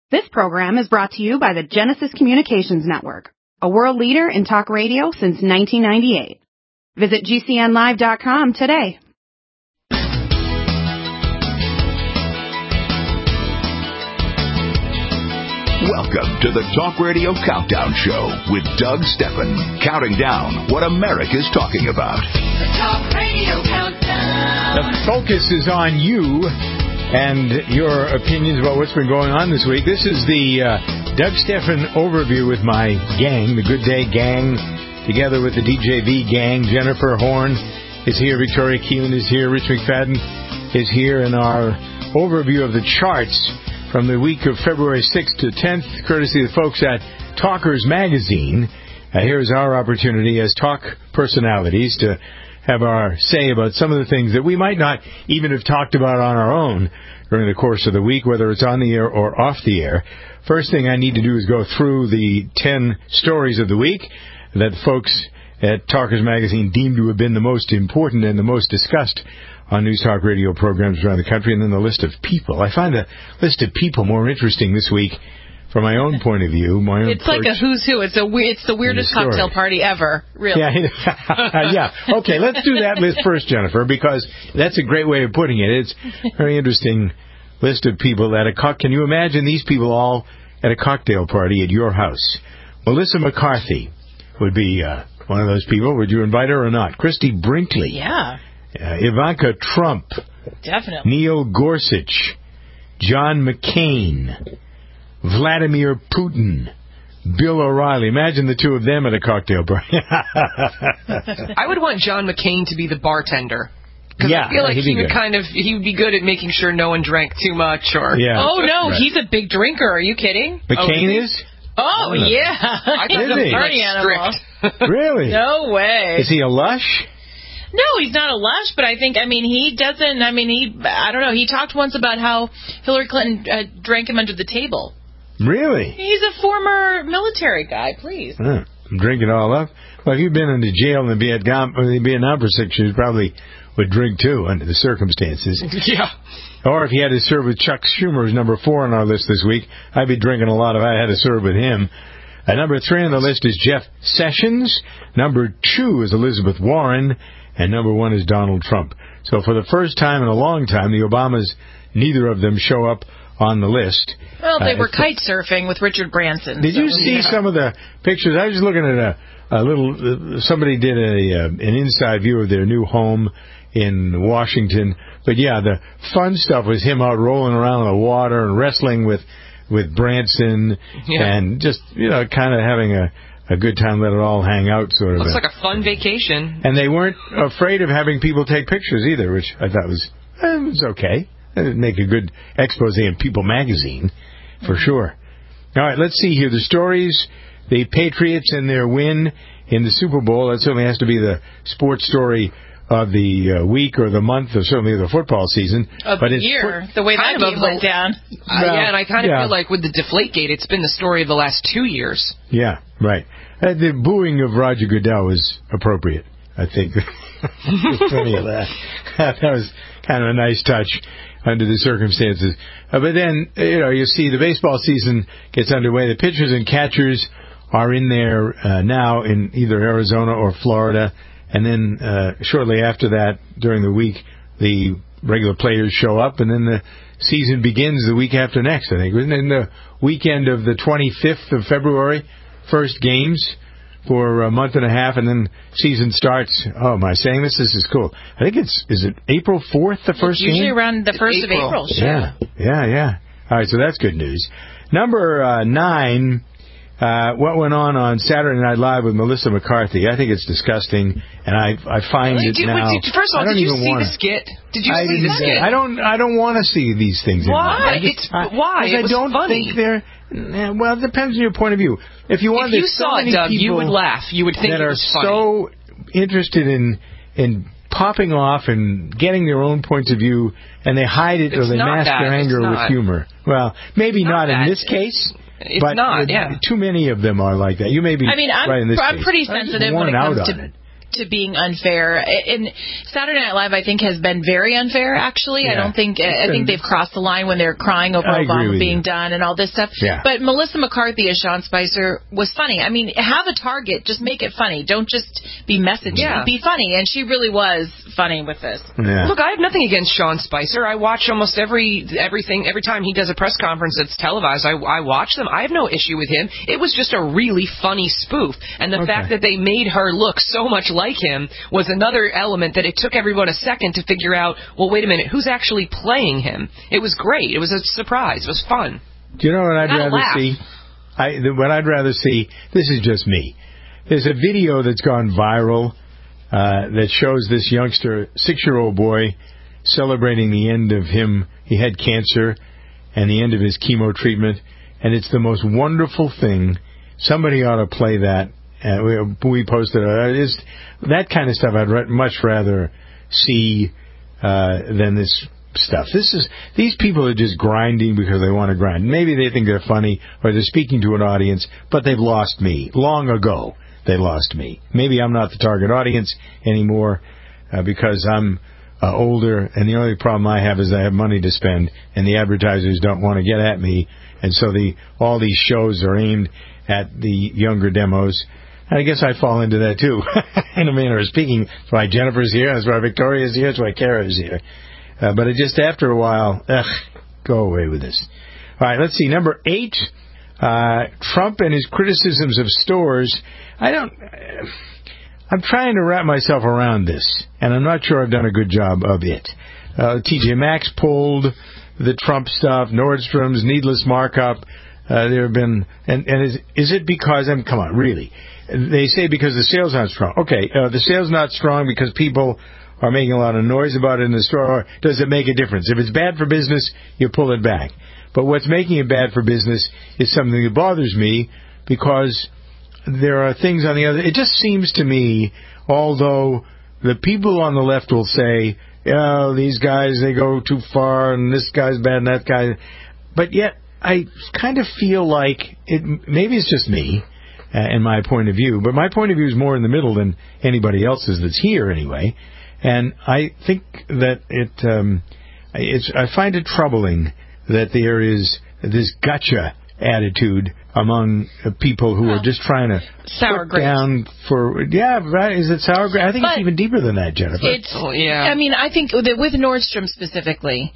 This program is brought to you by the Genesis Communications Network, a world leader in talk radio since 1998. Visit GCNlive.com today. Welcome to the Talk Radio Countdown Show with Doug Steffen, counting down what America's talking about. The Talk Radio Countdown. The focus is on you and your opinions about what's been going on this week. This is the Doug Steffen overview with my gang, the Good Day Gang, together with the DJV Gang. Jennifer Horn is here, Victoria Keelan is here, Rich McFadden is here, and our overview of the charts from the week of February 6th to 10th, courtesy of the folks at Talkers Magazine. Here's our opportunity as talk personalities to have our say about some of the things that we might not even have talked about on our own during the course of the week, whether it's on the air or off the air. First thing I need to do is go through the 10 stories of the week that folks at Talkers Magazine deemed to have been the most important and the most discussed on News Talk Radio programs around the country, and then the list of people. I find the list of people more interesting this week from my own point of view. It's like a who's who. It's the weirdest cocktail party ever, really. Yeah. Yeah. Okay, let's do that list first, Jennifer, because that's a great way of putting it. It's a very interesting list of people at a Can you imagine these people all at a cocktail party at your house? Melissa McCarthy would be one of those people. Would you invite her or not? Christy Brinkley. Yeah. Ivanka Trump. Definitely. Neil Gorsuch. John McCain. Vladimir Putin. Bill O'Reilly. Imagine the two of them at a cocktail party. I would want John McCain to be the bartender. Because I feel like he would be good at making sure no one drank too much. Or Oh, no, he's a big drinker. Are you kidding? McCain is? Oh, yeah. I thought he was party animal. Really? No way. Is he a lush? No, he's not a lush, but I don't know, he talked once about how Hillary Clinton drank him under the table. Really? He's a former military guy, please. I'm drinking all up. Well, if you've been in the jail in the Vietnam for 6 years, probably would drink too under the circumstances. Yeah. Or if he had to serve with Chuck Schumer, who's number 4 on our list this week, I'd be drinking a lot if I had to serve with him. Number 3 on the list is Jeff Sessions. Number 2 is Elizabeth Warren. And number 1 is Donald Trump. So for the first time in a long time, the Obamas, neither of them show up on the list. Well, they were kite surfing with Richard Branson. Did you see some of the pictures? I was just looking at a little... somebody did an inside view of their new home in Washington. But yeah, the fun stuff was him out rolling around in the water and wrestling with Branson and just, kind of having a good time, let it all hang out, sort of. Looks like a fun vacation. And they weren't afraid of having people take pictures either, which I thought was okay. It would make a good expose in People magazine, for sure. All right, let's see here. The stories, the Patriots and their win in the Super Bowl, that certainly has to be the sports story of the week or the month or certainly the football season. Of the year, the way that game went down. And I kind of feel like with the Deflategate, it's been the story of the last 2 years. Yeah, right. The booing of Roger Goodell was appropriate, I think. Plenty of that. That was kind of a nice touch under the circumstances. But then, you see the baseball season gets underway. The pitchers and catchers are in there now in either Arizona or Florida. And then shortly after that, during the week, the regular players show up, and then the season begins the week after next, I think. Wasn't it in the weekend of the 25th of February? First games for a month and a half, and then season starts. Oh, am I saying this? This is cool. I think is it April 4th, the first game? Usually around the 1st of April. Sure. Yeah. All right, so that's good news. Number 9, what went on Saturday Night Live with Melissa McCarthy. I think it's disgusting, and I find it now. First of all, did you see the skit? Did you see the skit? I don't want to see these things. Why? Why? I don't think they're... Well, it depends on your point of view. If you saw it, Doug, you would laugh. You would think it was funny. That are so interested in popping off and getting their own points of view, and they hide it or they mask their anger with humor. Well, maybe not in this case. It's but not, yeah. Too many of them are like that. You may be right in this case. I'm pretty sensitive when it comes to to being unfair. And Saturday Night Live, I think, has been very unfair, actually. Yeah. I think they've crossed the line when they're crying over Obama being done and all this stuff. Yeah. But Melissa McCarthy as Sean Spicer was funny. I mean, have a target. Just make it funny. Don't just be messaging. Yeah. Be funny. And she really was funny with this. Yeah. Look, I have nothing against Sean Spicer. I watch almost everything. Every time he does a press conference that's televised, I watch them. I have no issue with him. It was just a really funny spoof. And the fact that they made her look so much like him was another element that it took everyone a second to figure out, well, wait a minute, who's actually playing him? It was great. It was a surprise. It was fun. Do you know what I'd rather see? What I'd rather see, this is just me. There's a video that's gone viral that shows this youngster, 6-year-old boy, celebrating the end of him. He had cancer and the end of his chemo treatment. And it's the most wonderful thing. Somebody ought to play that. We posted it. That kind of stuff I'd much rather see than this stuff. These people are just grinding because they want to grind. Maybe they think they're funny or they're speaking to an audience, but they've lost me. Long ago, they lost me. Maybe I'm not the target audience anymore because I'm older, and the only problem I have is I have money to spend, and the advertisers don't want to get at me, and so all these shows are aimed at the younger demos. And I guess I fall into that, too, in a manner of speaking. That's why Jennifer's here, that's why Victoria's here, that's why Kara's here. But it after a while, go away with this. All right, let's see. Number 8, Trump and his criticisms of stores. I'm trying to wrap myself around this, and I'm not sure I've done a good job of it. TJ Maxx pulled the Trump stuff, Nordstrom's needless markup. There have been, and is it because, come on, really? They say because the sales aren't strong. Okay, the sales not strong because people are making a lot of noise about it in the store, or does it make a difference? If it's bad for business, you pull it back. But what's making it bad for business is something that bothers me, because there are things on the other. It just seems to me, although the people on the left will say, oh, these guys, they go too far, and this guy's bad and that guy. But yet, I kind of feel like maybe it's just me and my point of view, but my point of view is more in the middle than anybody else's that's here anyway. And I think that I find it troubling that there is this gotcha attitude among people who are just trying to sour put down for right? Is it sour grapes? I think it's even deeper than that, Jennifer. I mean, I think that with Nordstrom specifically,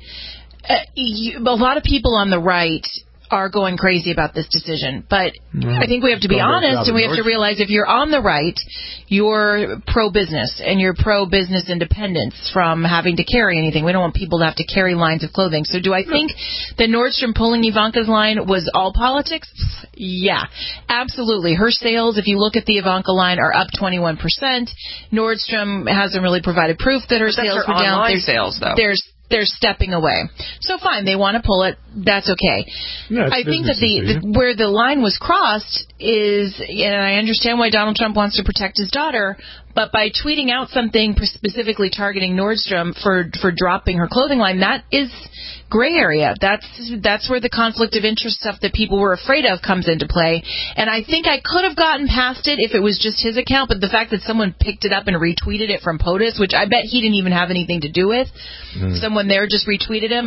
a lot of people on the right are going crazy about this decision. But I think we have to be honest, and we have to realize if you're on the right, you're pro-business, and you're pro-business independence from having to carry anything. We don't want people to have to carry lines of clothing. So do I think that Nordstrom pulling Ivanka's line was all politics? Yeah, absolutely. Her sales, if you look at the Ivanka line, are up 21%. Nordstrom hasn't really provided proof that her sales were down. Online sales, though. They're stepping away. So fine, they want to pull it. That's okay. Yeah, I think that where the line was crossed is, and I understand why Donald Trump wants to protect his daughter, but by tweeting out something specifically targeting Nordstrom for dropping her clothing line, that is gray area. That's where the conflict of interest stuff that people were afraid of comes into play. And I think I could have gotten past it if it was just his account, but the fact that someone picked it up and retweeted it from POTUS, which I bet he didn't even have anything to do with, someone there just retweeted him,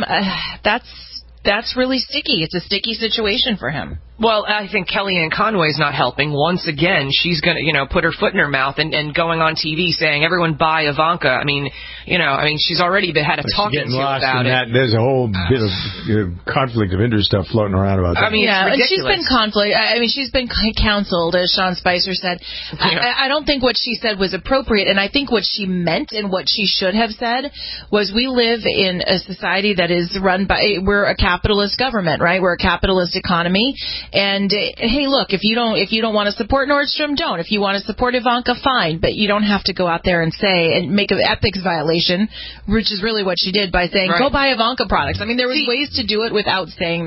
that's really sticky. It's a sticky situation for him. Well, I think Kellyanne Conway's not helping. Once again, she's going to, put her foot in her mouth and going on TV saying, everyone buy Ivanka. I mean, she's already had a talking to about it. There's a whole bit of conflict of interest stuff floating around about that. I mean, and she's been counseled, as Sean Spicer said. Yeah. I don't think what she said was appropriate, and I think what she meant and what she should have said was, we live in a society that is run by, we're a capitalist government, right? We're a capitalist economy. And hey, look, if you don't want to support Nordstrom, don't. If you want to support Ivanka, fine. But you don't have to go out there and say and make an ethics violation, which is really what she did by saying, go buy Ivanka products. I mean, there was ways to do it without saying that.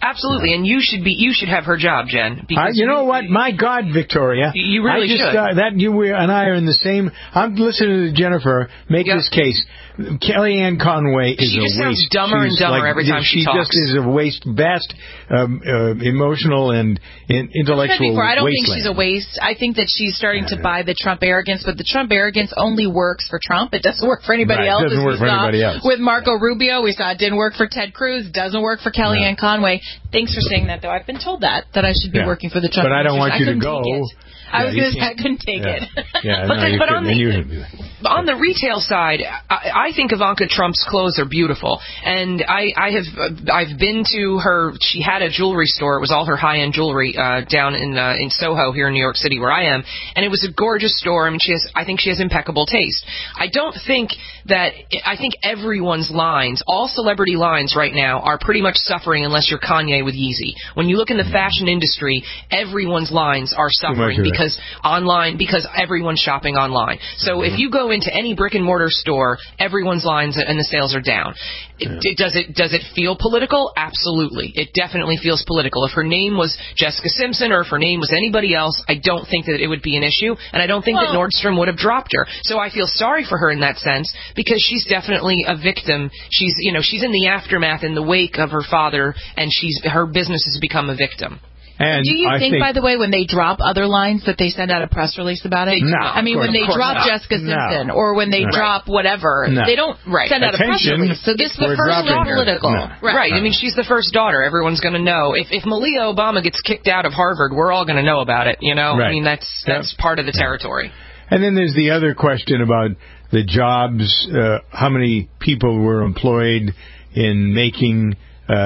Absolutely, and you should have her job, Jen. Because you know what? My God, Victoria. You really should. That you and I are in the same. I'm listening to Jennifer make this case. Kellyanne Conway is a waste. She just sounds dumber and dumber every time she talks. She just is a waste, vast, emotional and intellectual I don't wasteland. think she's a waste. I think that she's starting to buy the Trump arrogance, but the Trump arrogance only works for Trump. It doesn't work for anybody else. It doesn't work for anybody else. With Marco Rubio, we saw it didn't work for Ted Cruz. Doesn't work for Kellyanne Conway. Thanks for saying that, though. I've been told that I should be working for the Trump. But I don't want you to go. I was going to say I couldn't take it. Yeah, but on the retail side, I think Ivanka Trump's clothes are beautiful, and I've been to her. She had a jewelry store. It was all her high-end jewelry down in Soho here in New York City, where I am, and it was a gorgeous store. I mean, I think she has impeccable taste. I think everyone's lines, all celebrity lines right now, are pretty much suffering unless you're Kanye with Yeezy. When you look in the fashion industry, everyone's lines are suffering because everyone's shopping online. So if you go into any brick and mortar store, everyone's lines and the sales are down. Does it feel political? Absolutely. It definitely feels political. If her name was Jessica Simpson or if her name was anybody else, I don't think that it would be an issue, and I don't think that Nordstrom would have dropped her. So I feel sorry for her in that sense because she's definitely a victim. She's in the aftermath, in the wake of her father, and her business has become a victim. And do you think, by the way, when they drop other lines that they send out a press release about it? No. I mean, when they drop Jessica Simpson or when they drop whatever, they don't send out a press release. So this was first political. Right. I mean, she's the first daughter. Everyone's going to know. If Malia Obama gets kicked out of Harvard, we're all going to know about it, you know? Right. I mean, that's part of the territory. And then there's the other question about the jobs, how many people were employed in making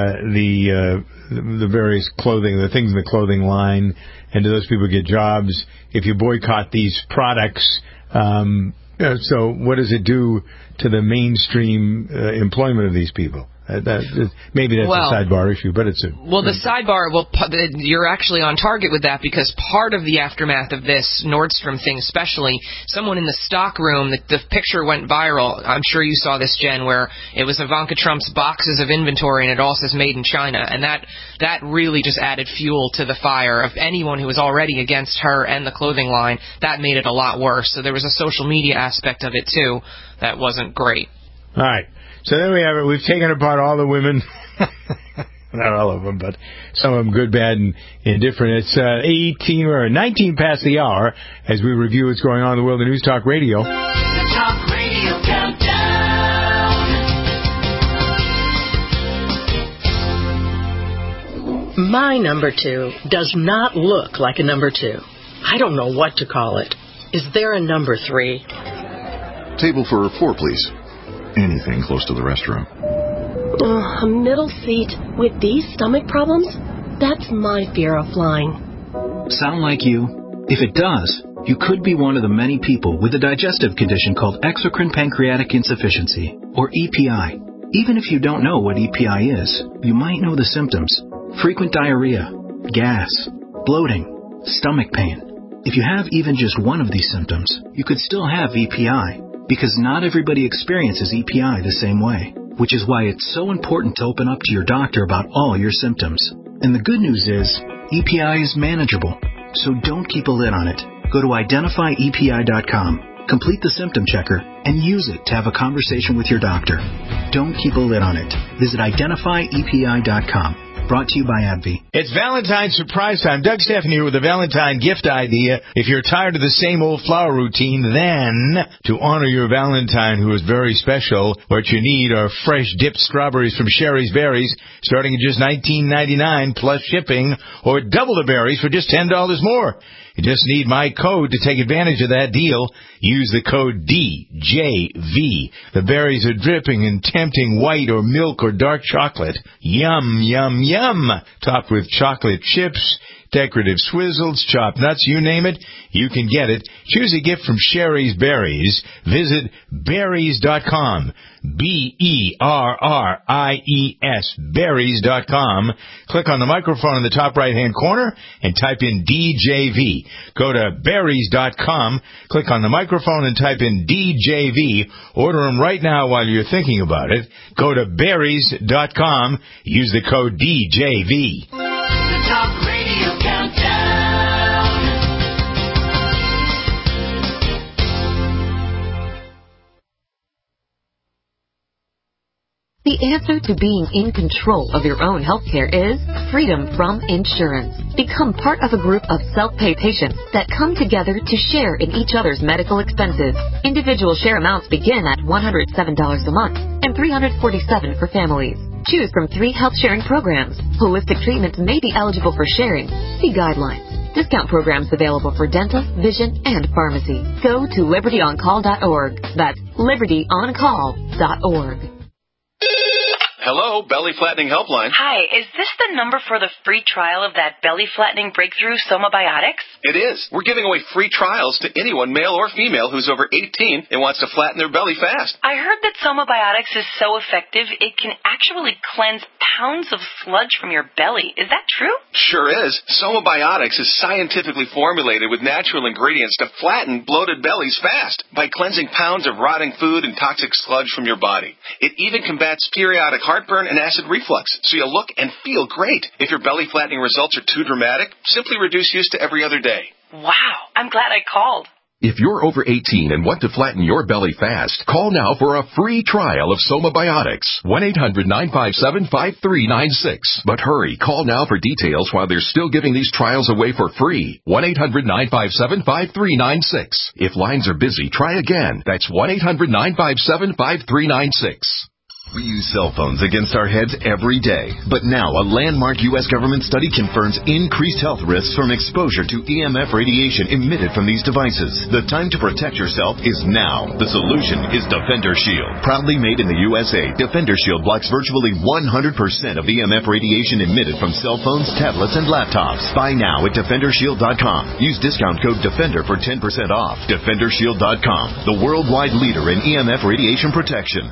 the various clothing, the things in the clothing line, and do those people get jobs if you boycott these products? So what does it do to the mainstream employment of these people? Maybe that's a sidebar issue, but it's a... Well, the sidebar, you're actually on target with that because part of the aftermath of this Nordstrom thing especially, someone in the stock room, the picture went viral. I'm sure you saw this, Jen, where it was Ivanka Trump's boxes of inventory and it all says made in China. And that really just added fuel to the fire of anyone who was already against her and the clothing line. That made it a lot worse. So there was a social media aspect of it, too, that wasn't great. All right. So there we have it. We've taken apart all the women. Not all of them, but some of them good, bad, and indifferent. It's 19 past the hour as we review what's going on in the world of News Talk Radio. The Talk Radio Countdown. My number 2 does not look like a number 2. I don't know what to call it. Is there a number 3? Table for 4, please. Anything close to the restroom. A middle seat with these stomach problems? That's my fear of flying. Sound like you? If it does, you could be one of the many people with a digestive condition called exocrine pancreatic insufficiency, or EPI. Even if you don't know what EPI is, you might know the symptoms. Frequent diarrhea, gas, bloating, stomach pain. If you have even just one of these symptoms, you could still have EPI. Because not everybody experiences EPI the same way, which is why it's so important to open up to your doctor about all your symptoms. And the good news is, EPI is manageable, so don't keep a lid on it. Go to identifyepi.com, complete the symptom checker, and use it to have a conversation with your doctor. Don't keep a lid on it. Visit identifyepi.com. Brought to you by AbbVie. It's Valentine's surprise time. Doug Stephan here with a Valentine gift idea. If you're tired of the same old flower routine, then to honor your Valentine, who is very special, what you need are fresh dipped strawberries from Sherry's Berries, starting at just $19.99 plus shipping, or double the berries for just $10 more. You just need my code to take advantage of that deal. Use the code DJV. The berries are dripping in tempting white or milk or dark chocolate. Yum, yum, yum. Topped with chocolate chips, decorative swizzles, chopped nuts, you name it, you can get it. Choose a gift from Sherry's Berries. Visit berries.com. BERRIES, berries.com. Click on the microphone in the top right-hand corner and type in DJV. Go to berries.com, click on the microphone and type in DJV. Order them right now while you're thinking about it. Go to berries.com. Use the code DJV. The Talk Radio Countdown. The answer to being in control of your own healthcare is freedom from insurance. Become part of a group of self-pay patients that come together to share in each other's medical expenses. Individual share amounts begin at $107 a month and $347 for families. Choose from 3 health-sharing programs. Holistic treatments may be eligible for sharing. See guidelines. Discount programs available for dental, vision, and pharmacy. Go to libertyoncall.org. That's libertyoncall.org. Hello, Belly Flattening Helpline. Hi, is this the number for the free trial of that belly flattening breakthrough Somabiotics? It is. We're giving away free trials to anyone, male or female, who's over 18 and wants to flatten their belly fast. I heard that Somabiotics is so effective it can actually cleanse pounds of sludge from your belly. Is that true? Sure is. Somabiotics is scientifically formulated with natural ingredients to flatten bloated bellies fast by cleansing pounds of rotting food and toxic sludge from your body. It even combats periodic heartburn and acid reflux, so you'll look and feel great. If your belly flattening results are too dramatic, simply reduce use to every other day. Wow, I'm glad I called. If you're over 18 and want to flatten your belly fast, call now for a free trial of Somabiotics. 1-800-957-5396. But hurry, call now for details while they're still giving these trials away for free. 1-800-957-5396. If lines are busy, try again. That's 1-800-957-5396. We use cell phones against our heads every day. But now a landmark U.S. government study confirms increased health risks from exposure to EMF radiation emitted from these devices. The time to protect yourself is now. The solution is Defender Shield. Proudly made in the USA, Defender Shield blocks virtually 100% of EMF radiation emitted from cell phones, tablets, and laptops. Buy now at DefenderShield.com. Use discount code DEFENDER for 10% off. DefenderShield.com, the worldwide leader in EMF radiation protection.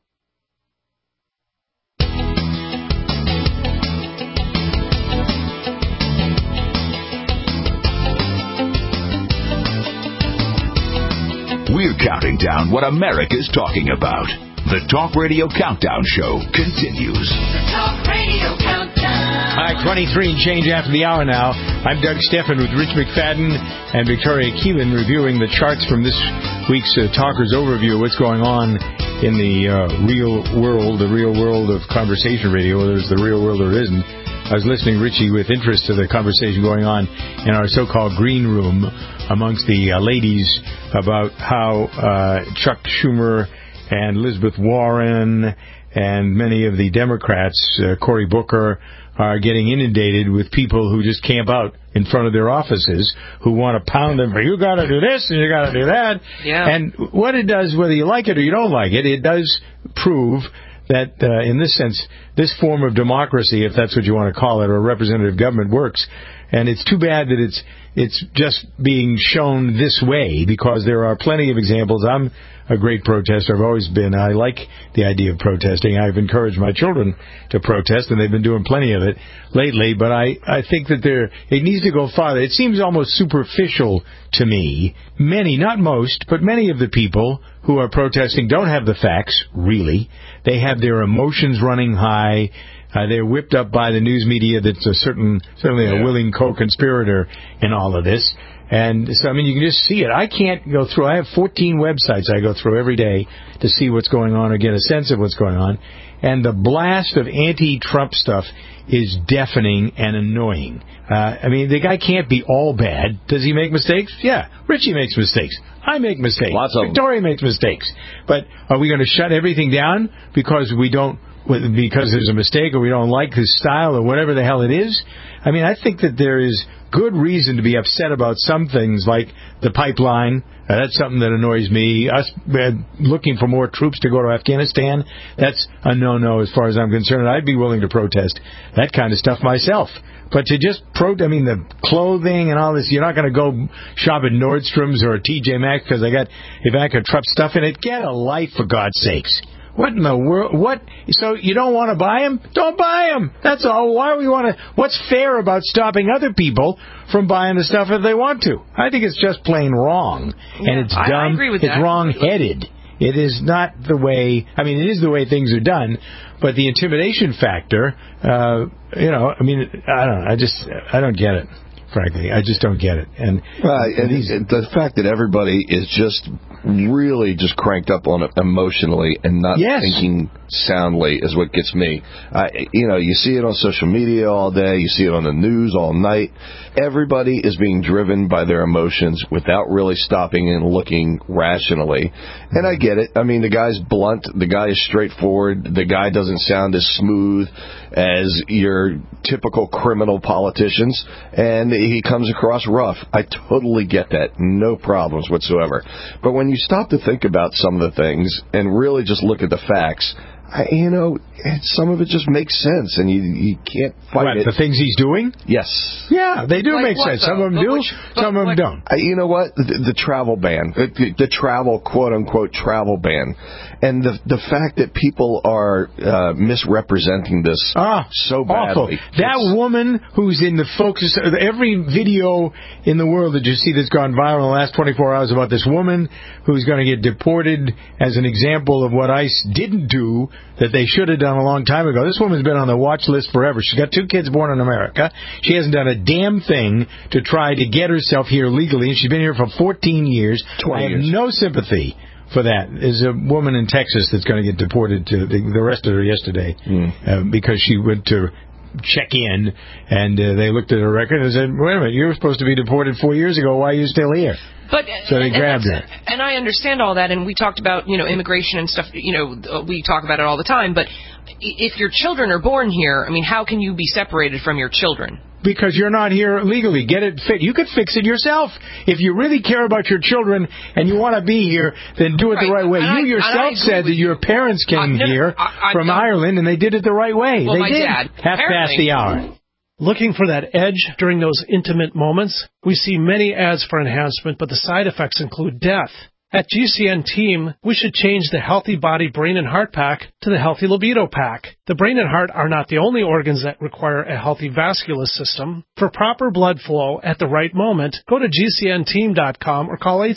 We're counting down what America's talking about. The Talk Radio Countdown Show continues. The Talk Radio Countdown. Hi, 23 and change after the hour now. I'm Doug Steffen with Rich McFadden and Victoria Keelan reviewing the charts from this week's Talkers Overview of what's going on in the real world of conversation radio, whether it's the real world or it isn't. I was listening, Richie, with interest to the conversation going on in our so-called green room amongst the ladies about how Chuck Schumer and Elizabeth Warren and many of the Democrats, Cory Booker, are getting inundated with people who just camp out in front of their offices who want to pound them for, you got to do this and you got to do that. Yeah. And what it does, whether you like it or you don't like it, it does prove that in this sense, this form of democracy, if that's what you want to call it, or representative government works. And it's too bad that it's just being shown this way, because there are plenty of examples. I'm a great protester. I've always been. I like the idea of protesting. I've encouraged my children to protest, and they've been doing plenty of it lately. But I think that it needs to go farther. It seems almost superficial to me. Many, not most, but many of the people who are protesting don't have the facts, really. They have their emotions running high. They're whipped up by the news media that's certainly a willing co-conspirator in all of this. And so, I mean, you can just see it. I can't go through. I have 14 websites I go through every day to see what's going on or get a sense of what's going on. And the blast of anti-Trump stuff is deafening and annoying. I mean, the guy can't be all bad. Does he make mistakes? Yeah. Richie makes mistakes. I make mistakes. Lots of them. Victoria makes mistakes. But are we going to shut everything down because there's a mistake or we don't like his style or whatever the hell it is? I mean, I think that there is good reason to be upset about some things like the pipeline. That's something that annoys me. Us looking for more troops to go to Afghanistan, that's a no-no as far as I'm concerned. I'd be willing to protest that kind of stuff myself. But to just the clothing and all this, you're not going to go shop at Nordstrom's or TJ Maxx because they got Ivanka Trump stuff in it. Get a life, for God's sakes. What in the world? What? So you don't want to buy them? Don't buy them. That's all. Why do we want to? What's fair about stopping other people from buying the stuff if they want to? I think it's just plain wrong. And it's dumb. I agree with that. It's wrong-headed. It is not the way, it is the way things are done, but the intimidation factor, I don't know, I don't get it, frankly. I just don't get it. And the fact that everybody is just really just cranked up on it emotionally and not thinking soundly is what gets me. You see it on social media all day. You see it on the news all night. Everybody is being driven by their emotions without really stopping and looking rationally. And I get it. The guy's blunt. The guy is straightforward. The guy doesn't sound as smooth as your typical criminal politicians. And he comes across rough. I totally get that. No problems whatsoever. But when you stop to think about some of the things and really just look at the facts, some of it just makes sense, and you can't fight it. The things he's doing? Yes. Yeah, they do make sense. Some of them do, some of them don't. You know what? The travel ban, the travel, quote-unquote, travel ban, and the fact that people are misrepresenting this so badly. Awful. That woman who's in the focus of every video in the world that you see that's gone viral in the last 24 hours about this woman who's going to get deported as an example of what ICE didn't do that they should have done a long time ago. This woman's been on the watch list forever. She's got 2 kids born in America. She hasn't done a damn thing to try to get herself here legally, and she's been here for 14 years. I have no sympathy for that. There's a woman in Texas that's going to get deported to the arrested her yesterday because she went to check in, and they looked at her record and said, wait a minute, you were supposed to be deported 4 years ago. Why are you still here? So they grabbed her. And I understand all that, and we talked about, immigration and stuff, we talk about it all the time, but if your children are born here, how can you be separated from your children? Because you're not here legally. Get it fixed. You could fix it yourself. If you really care about your children and you want to be here, then do it the right way. You yourself said that your parents came here from Ireland, and they did it the right way. Well, they did. Dad, half past the hour. Looking for that edge during those intimate moments? We see many ads for enhancement, but the side effects include death. At GCN Team, we should change the Healthy Body, Brain, and Heart Pack to the Healthy Libido Pack. The brain and heart are not the only organs that require a healthy vascular system. For proper blood flow at the right moment, go to GCNteam.com or call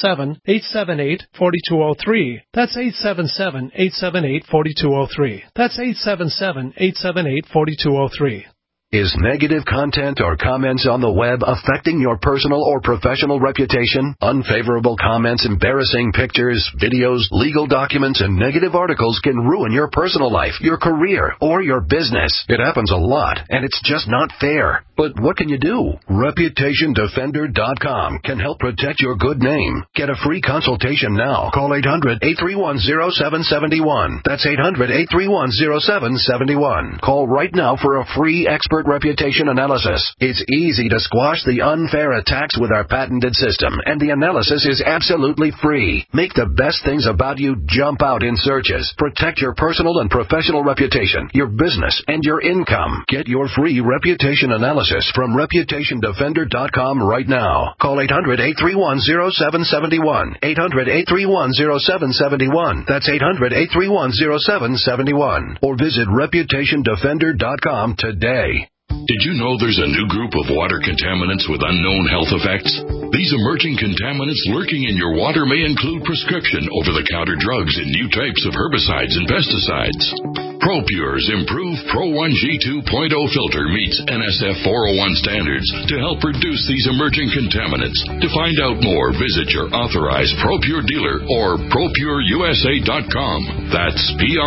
877-878-4203. That's 877-878-4203. That's 877-878-4203. Is negative content or comments on the web affecting your personal or professional reputation? Unfavorable comments, embarrassing pictures, videos, legal documents, and negative articles can ruin your personal life, your career, or your business. It happens a lot, and it's just not fair. But what can you do? ReputationDefender.com can help protect your good name. Get a free consultation now. Call 800-831-0771. That's 800-831-0771. Call right now for a free expert reputation analysis. It's easy to squash the unfair attacks with our patented system, and the analysis is absolutely free. Make the best things about you jump out in searches. Protect your personal and professional reputation, your business, and your income. Get your free reputation analysis from ReputationDefender.com right now. Call 800-831-0771. 800-831-0771. That's 800-831-0771. Or visit ReputationDefender.com today. Did you know there's a new group of water contaminants with unknown health effects? These emerging contaminants lurking in your water may include prescription, over-the-counter drugs, and new types of herbicides and pesticides. ProPure's improved Pro 1G 2.0 filter meets NSF 401 standards to help reduce these emerging contaminants. To find out more, visit your authorized ProPure dealer or ProPureUSA.com. That's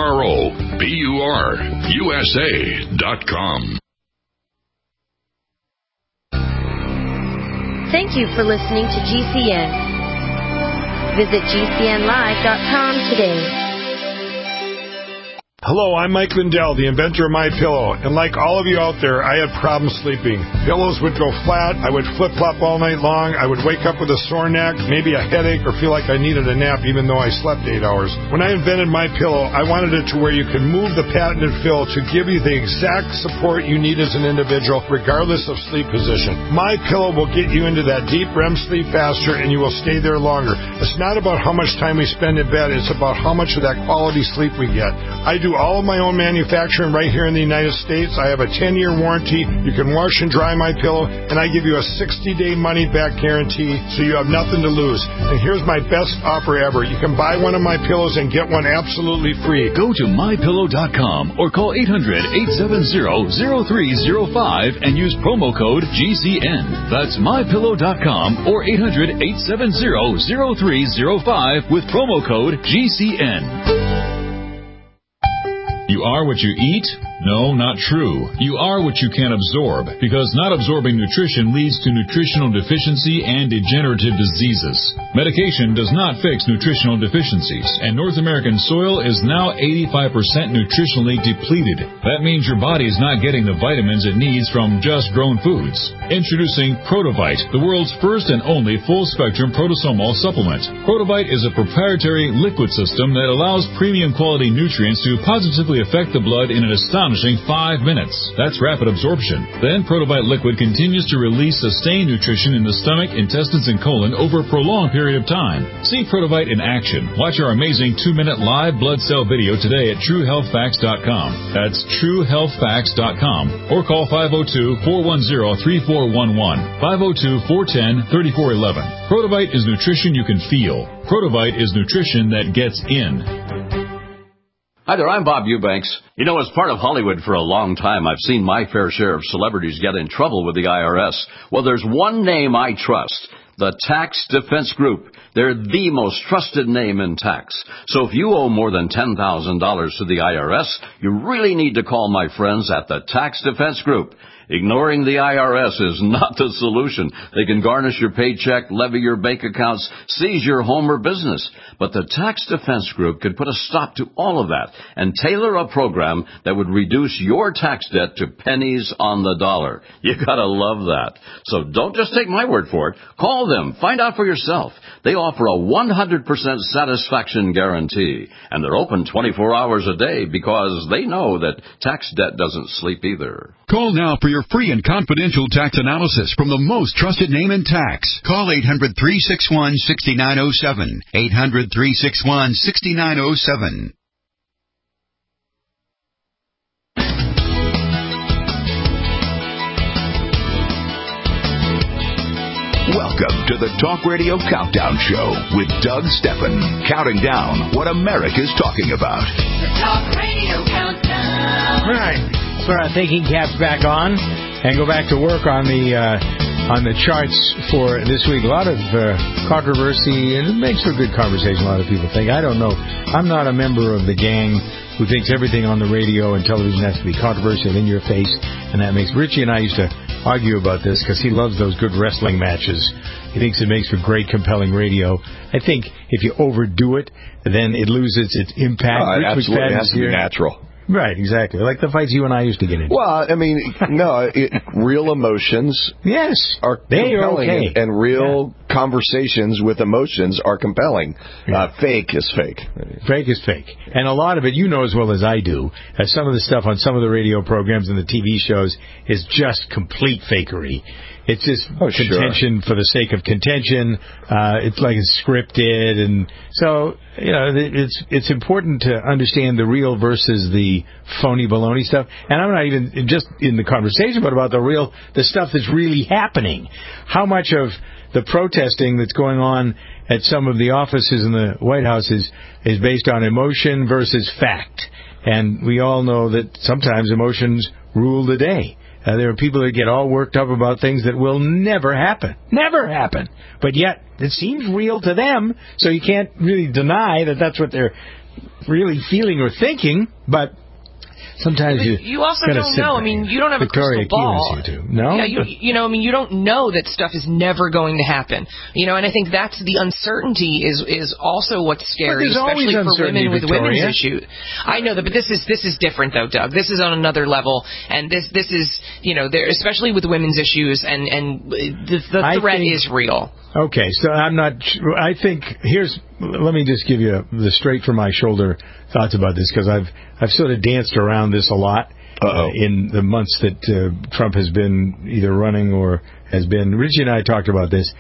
ProPureUSA.com. Thank you for listening to GCN. Visit GCNlive.com today. Hello, I'm Mike Lindell, the inventor of MyPillow, and like all of you out there, I had problems sleeping. Pillows would go flat, I would flip-flop all night long, I would wake up with a sore neck, maybe a headache, or feel like I needed a nap even though I slept 8 hours. When I invented MyPillow, I wanted it to where you could move the patented fill to give you the exact support you need as an individual, regardless of sleep position. MyPillow will get you into that deep REM sleep faster, and you will stay there longer. It's not about how much time we spend in bed, it's about how much of that quality sleep we get. I do all of my own manufacturing right here in the United States. I have a 10-year warranty. You can wash and dry MyPillow, and I give you a 60-day money-back guarantee, so you have nothing to lose. And here's my best offer ever. You can buy one of my pillows and get one absolutely free. Go to MyPillow.com or call 800-870-0305 and use promo code GCN. That's MyPillow.com or 800-870-0305 with promo code GCN. You are what you eat? No, not true. You are what you can absorb, because not absorbing nutrition leads to nutritional deficiency and degenerative diseases. Medication does not fix nutritional deficiencies, and North American soil is now 85% nutritionally depleted. That means your body is not getting the vitamins it needs from just grown foods. Introducing Protovite, the world's first and only full-spectrum protosomal supplement. Protovite is a proprietary liquid system that allows premium quality nutrients to positively affect the blood in an astonishing 5 minutes. That's rapid absorption. Then Protovite liquid continues to release sustained nutrition in the stomach, intestines, and colon over a prolonged period of time. See Protovite in action. Watch our amazing 2-minute live blood cell video today at TrueHealthFacts.com. That's TrueHealthFacts.com or call 502-410-3411. 502-410-3411. Protovite is nutrition you can feel. Protovite is nutrition that gets in. Hi there, I'm Bob Eubanks. You know, as part of Hollywood for a long time, I've seen my fair share of celebrities get in trouble with the IRS. Well, there's one name I trust, the Tax Defense Group. They're the most trusted name in tax. So if you owe more than $10,000 to the IRS, you really need to call my friends at the Tax Defense Group. Ignoring the IRS is not the solution. They can garnish your paycheck, levy your bank accounts, seize your home or business. But the Tax Defense Group could put a stop to all of that and tailor a program that would reduce your tax debt to pennies on the dollar. You gotta love that. So don't just take my word for it. Call them. Find out for yourself. They offer a 100% satisfaction guarantee. And they're open 24 hours a day because they know that tax debt doesn't sleep either. Call now for your free and confidential tax analysis from the most trusted name in tax. Call 800-361-6907. 800-361-6907. Welcome to the Talk Radio Countdown Show with Doug Steffen, counting down what America's talking about. The Talk Radio Countdown. All right, put our thinking caps back on and go back to work on the charts for this week. A lot of controversy, and it makes for good conversation, a lot of people think. I don't know. I'm not a member of the gang who thinks everything on the radio and television has to be controversial, in your face, and that makes... Richie and I used to argue about this because he loves those good wrestling matches. He thinks it makes for great, compelling radio. I think if you overdo it, then it loses its impact. It absolutely has to be natural. Right, exactly. Like the fights you and I used to get into. Well, I mean, no, real emotions are compelling, okay. and real conversations with emotions are compelling. Fake is fake. Fake is fake. And a lot of it, you know as well as I do, some of the stuff on some of the radio programs and the TV shows is just complete fakery. It's just contention for the sake of contention. It's like it's scripted, and so it's important to understand the real versus the phony baloney stuff. And I'm not even just in the conversation, but about the stuff that's really happening. How much of the protesting that's going on at some of the offices in the White House is based on emotion versus fact? And we all know that sometimes emotions rule the day. There are people that get all worked up about things that will never happen. Never happen. But yet, it seems real to them, so you can't really deny that that's what they're really feeling or thinking. But sometimes you also don't know. I mean, you don't have Victoria a crystal ball. You do. No? Yeah, you don't know that stuff is never going to happen. And I think that's the uncertainty is also what's scary, especially for women with women's issues. I know that, but this is different though, Doug. This is on another level, and this is especially with women's issues, and the threat is real. Okay, so I'm not. I think let me just give you the straight from my shoulder thoughts about this, because I've sort of danced around this a lot in the months that Trump has been either running or has been. Richie and I talked about this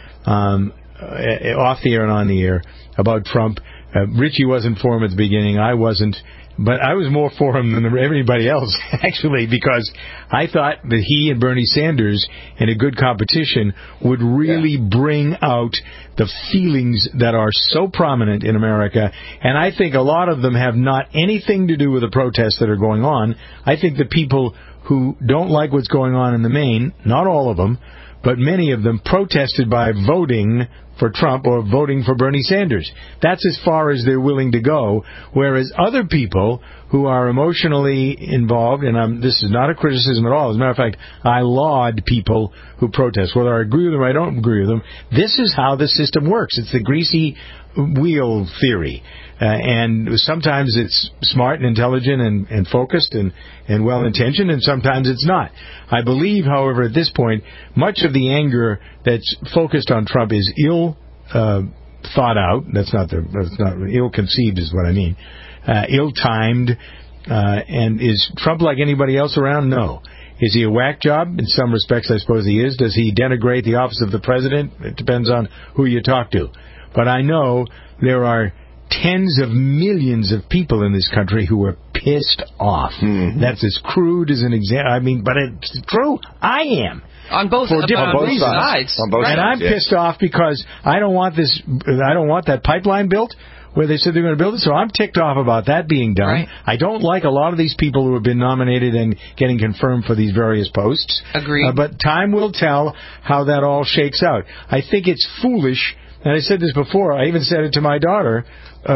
off the air and on the air about Trump. Richie wasn't for him at the beginning. I wasn't. But I was more for him than everybody else, actually, because I thought that he and Bernie Sanders in a good competition would really bring out the feelings that are so prominent in America. And I think a lot of them have not anything to do with the protests that are going on. I think the people who don't like what's going on in the main, not all of them, but many of them protested by voting for Trump or voting for Bernie Sanders. That's as far as they're willing to go, whereas other people who are emotionally involved, and this is not a criticism at all. As a matter of fact, I laud people who protest. Whether I agree with them or I don't agree with them, this is how the system works. It's the greasy wheel theory. And sometimes it's smart and intelligent and focused and well-intentioned, and sometimes it's not. I believe, however, at this point, much of the anger that's focused on Trump is ill thought out. That's not ill-conceived is what I mean. Ill-timed. And is Trump like anybody else around? No. Is he a whack job? In some respects, I suppose he is. Does he denigrate the office of the president? It depends on who you talk to. But I know there are tens of millions of people in this country who are pissed off. Mm-hmm. That's as crude as an example. I mean, but it's true. I am. On both sides. And I'm pissed off because I don't want that pipeline built where they said they're going to build it. So I'm ticked off about that being done. Right. I don't like a lot of these people who have been nominated and getting confirmed for these various posts. Agreed. But time will tell how that all shakes out. I think it's foolish. And I said this before. I even said it to my daughter.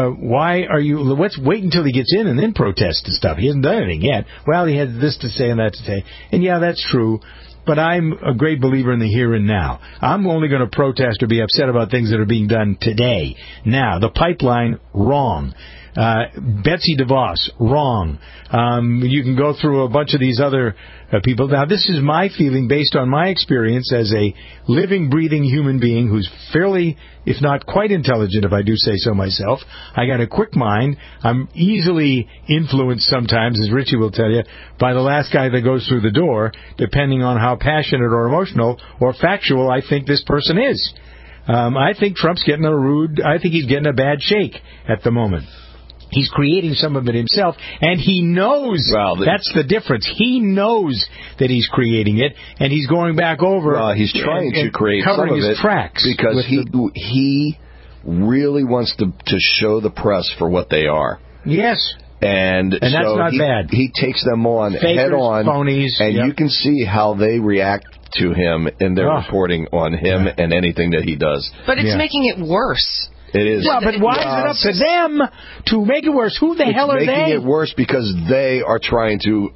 Let's wait until he gets in and then protest and stuff. He hasn't done anything yet. Well, he had this to say and that to say. And yeah, that's true. But I'm a great believer in the here and now. I'm only going to protest or be upset about things that are being done today. Now, the pipeline, wrong. Betsy DeVos, wrong. You can go through a bunch of these other people. Now, this is my feeling based on my experience as a living, breathing human being who's fairly, if not quite intelligent, if I do say so myself. I got a quick mind. I'm easily influenced sometimes, as Richie will tell you, by the last guy that goes through the door, depending on how passionate or emotional or factual I think this person is. I think Trump's getting I think he's getting a bad shake at the moment. He's creating some of it himself, and he knows that's the difference. He knows that he's creating it, and he's going back over. He's trying to create some of it tracks because he really wants to show the press for what they are. Yes. And that's not bad. He takes them on head on, phonies, and you can see how they react to him in their reporting on him and anything that he does. But it's making it worse. It is. Well, but why is it up to them to make it worse? Who the hell are they? It's making it worse because they are trying to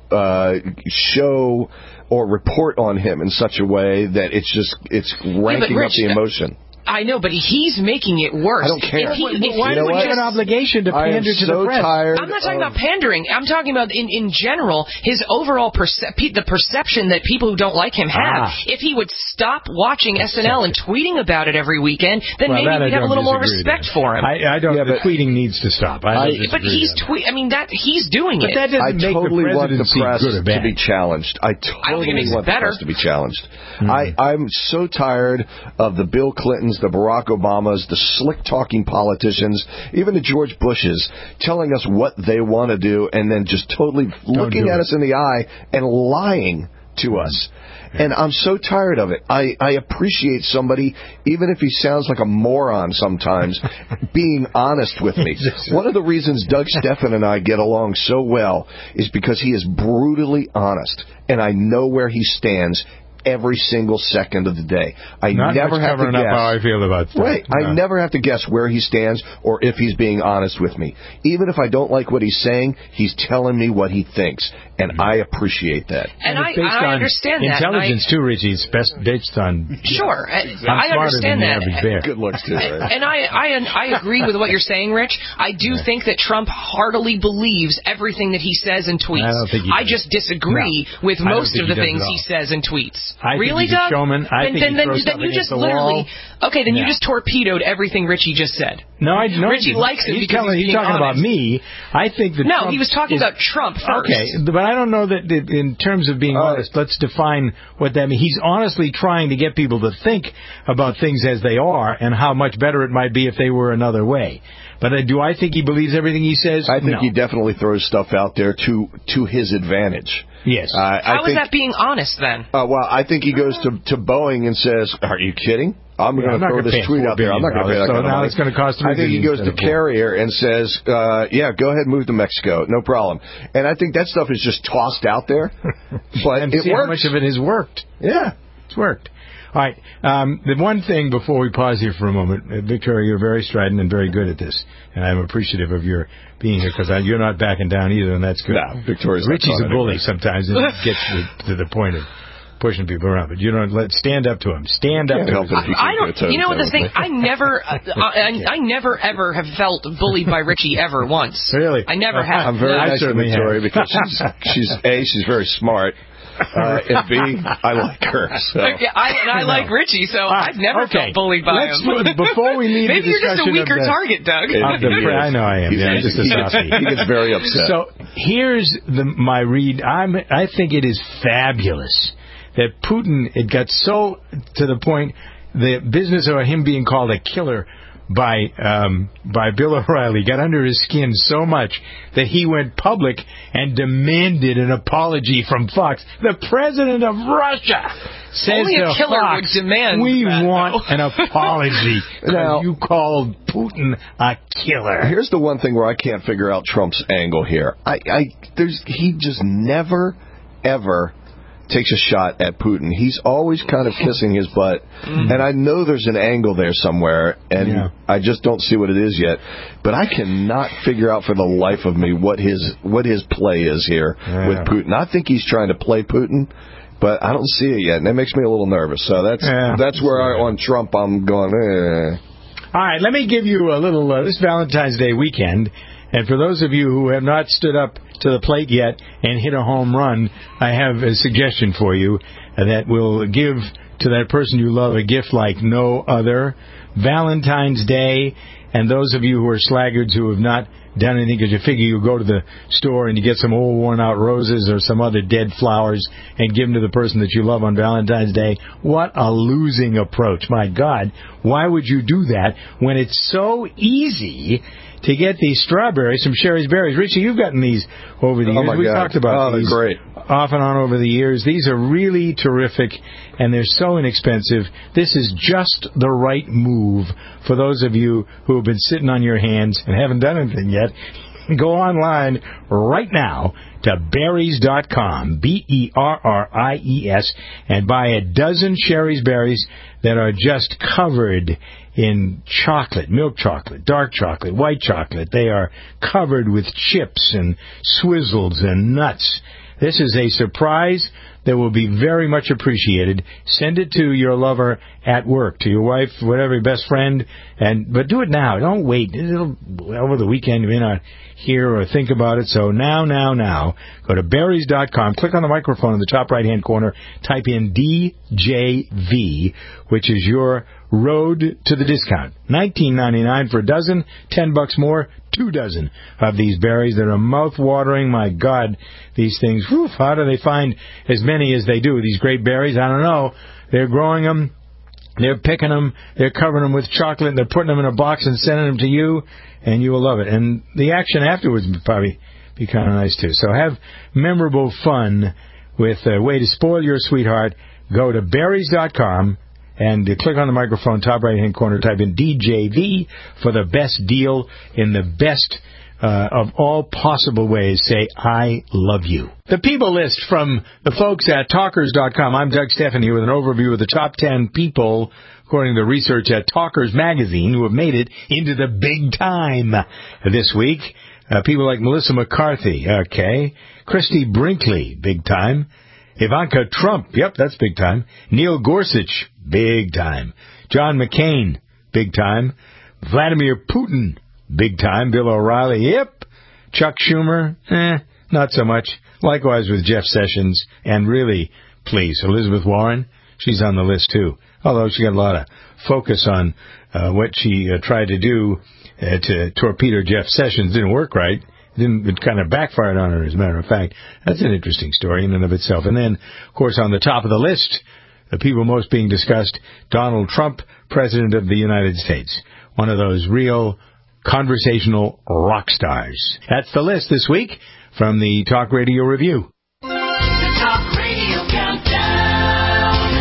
show or report on him in such a way that it's ranking up the emotion. I know, but he's making it worse. I don't care. Why do we have an obligation to pander to the press? I'm not talking about pandering. I'm talking about, in general, his overall the perception that people who don't like him have. If he would stop watching SNL and tweeting about it every weekend, then maybe we'd have a little more respect for him. I don't. The tweeting needs to stop. But he's he's doing it. But that doesn't make totally the presidency want the press good or bad. to be challenged. I totally want the press to be challenged. I'm so tired of the Bill Clintons, the Barack Obamas, the slick-talking politicians, even the George Bushes, telling us what they want to do and then just totally looking at us in the eye and lying to us. And I'm so tired of it. I appreciate somebody, even if he sounds like a moron sometimes, being honest with me. One of the reasons Doug Stephan and I get along so well is because he is brutally honest, and I know where he stands every single second of the day. I Not never much have to covering up guess. how I feel about that. Right. No. I never have to guess where he stands or if he's being honest with me. Even if I don't like what he's saying, he's telling me what he thinks, and I appreciate that. And it's based I on understand that. intelligence too, Richie. It's based on. Sure, I I'm understand smarter than that. the average bear. Good looks too. Right? And I agree with what you're saying, Rich. I do think that Trump heartily believes everything that he says and tweets. I don't think he I does. just disagree with I don't most think of the he does things at all. he says and tweets. I think Really, he's a Doug? showman. I think he throws then something you just against the literally wall. okay. Then you Yeah. just torpedoed everything Richie just said. No, I know. Richie likes him because he's being talking about honest. me. I think that No, Trump he was talking is- about Trump first. Okay, but I don't know that in terms of being honest, let's define what that means. He's honestly trying to get people to think about things as they are and how much better it might be if they were another way. But do I think he believes everything he says? I think No. he definitely throws stuff out there to his advantage. Yes. How is that being honest then? Well, I think he goes to Boeing and says, "Are you kidding? I'm going to throw this tweet out there. I'm not going to pay that so kind of now money." it's going to cost $3 I think he billion goes to instead of $4. Carrier and says, "Yeah, go ahead, move to Mexico, no problem." And I think that stuff is just tossed out there, but and it see works. how much of it has worked. Yeah, it's worked. All right. The one thing before we pause here for a moment, Victoria, you're very strident and very good at this, and I'm appreciative of your being here because you're not backing down either, and that's good. No, Victoria's not Richie's a calling bully anyway. sometimes, and he gets to the point of pushing people around. But you don't stand up to him. Stand up to him. I don't. You know what the thing? I never ever have felt bullied by Richie ever once. Really? I never have. I'm very nice to certainly Victoria have. because she's very smart, and B, I like her. So. I like Richie, so I've never felt bullied by him. Before we leave Maybe the you're just a discussion weaker of the- target, Doug. I know I am. Yeah, just a softie. He gets very upset. So here's my read. I think it is fabulous that Putin, it got so to the point, the business of him being called a killer by Bill O'Reilly got under his skin so much that he went public and demanded an apology from Fox. The president of Russia says Only a to killer Fox, would demand we that, want though." an apology because you called Putin a killer. Here's the one thing where I can't figure out Trump's angle here. He just never, ever takes a shot at Putin. He's always kind of kissing his butt, and I know there's an angle there somewhere, and I just don't see what it is yet. But I cannot figure out for the life of me what his play is here with Putin. I think he's trying to play Putin, but I don't see it yet, and that makes me a little nervous. So that's where on Trump I'm going. All right, let me give you a little this Valentine's Day weekend. And for those of you who have not stood up to the plate yet and hit a home run, I have a suggestion for you that will give to that person you love a gift like no other. Valentine's Day, and those of you who are slaggards who have not done anything because you figure you go to the store and you get some old worn-out roses or some other dead flowers and give them to the person that you love on Valentine's Day. What a losing approach. My God, why would you do that when it's so easy to get these strawberries from Sherry's Berries? Richie, you've gotten these over the years. My We've God. talked about these they're great. off and on over the years. These are really terrific, and they're so inexpensive. This is just the right move for those of you who have been sitting on your hands and haven't done anything yet. Go online right now to berries.com, Berries, and buy a dozen Sherry's Berries that are just covered in chocolate, milk chocolate, dark chocolate, white chocolate. They are covered with chips and swizzles and nuts. This is a surprise that will be very much appreciated. Send it to your lover at work, to your wife, whatever, your best friend, but do it now. Don't wait. Over the weekend, you may not hear or think about it. So now, go to berries.com, click on the microphone in the top right-hand corner, type in DJV, which is your road to the discount. $19.99 for a dozen, $10 more, 2 dozen of these berries that are mouth-watering. My God, these things, whew, how do they find as many as they do? These great berries, I don't know. They're growing them, they're picking them, they're covering them with chocolate, and they're putting them in a box and sending them to you, and you will love it. And the action afterwards would probably be kind of nice, too. So have memorable fun with a way to spoil your sweetheart. Go to berries.com and click on the microphone, top right-hand corner, type in DJV for the best deal in the best of all possible ways, say, I love you. The people list from the folks at Talkers.com. I'm Doug Stephan here with an overview of the top 10 people, according to research at Talkers Magazine, who have made it into the big time this week. People like Melissa McCarthy, okay. Christy Brinkley, big time. Ivanka Trump, yep, that's big time. Neil Gorsuch, big time. John McCain, big time. Vladimir Putin, big time. Bill O'Reilly, yep. Chuck Schumer, not so much. Likewise with Jeff Sessions. And really, please, Elizabeth Warren, she's on the list too. Although she got a lot of focus on what she tried to do to torpedo Jeff Sessions. Didn't work right. It kind of backfired on her, as a matter of fact. That's an interesting story in and of itself. And then, of course, on the top of the list, the people most being discussed, Donald Trump, President of the United States. One of those real conversational rock stars. That's the list this week from the Talk Radio Review. The Talk Radio Countdown.